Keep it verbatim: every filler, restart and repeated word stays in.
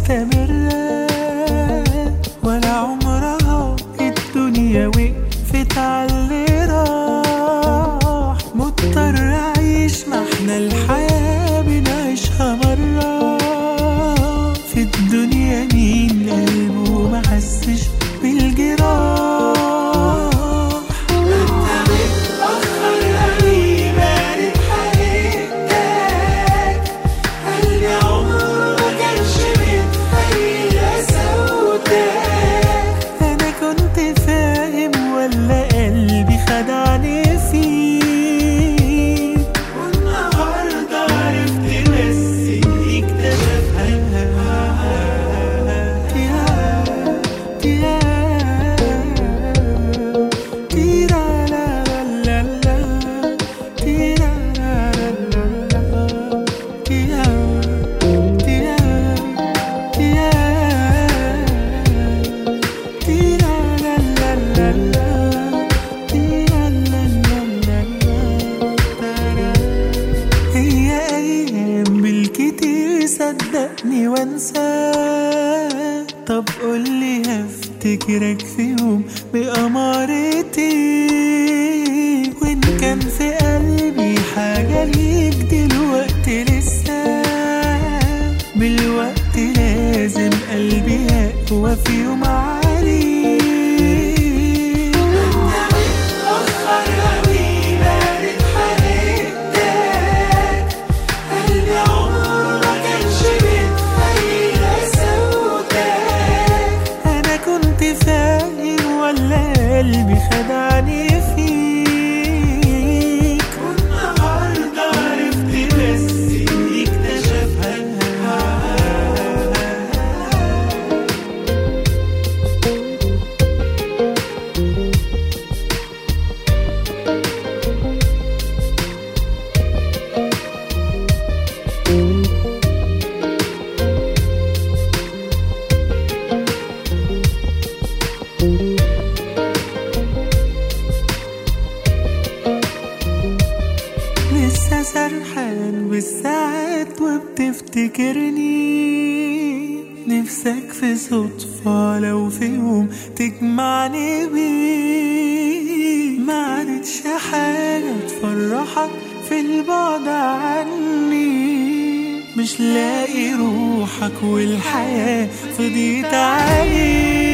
مستمرة، ولا عمرها الدنيا وقفت عاللي راح. مضطر أعيش ما احنا الحياة بنعيشها مرة. في الدنيا مين قلبه محسش بالجراح؟ صدقني وانساه. طب قولي هفتكرك في يوم بأمارتي، وإن كان في قلبي حاجة ليك دلوقتي لسه. بالوقت لازم قلبي يقوى في يوم عليك. قلبي خدعني فيك، والنهاردة عرفت بس اكتشفها. لسه سرحان بالساعات وبتفتكرني. نفسك في صدفة لو في يوم تجمعني بيه. ما عادتش حاجة تفرحك في البعد عني. مش لاقي روحك والحياة فضيت عليك.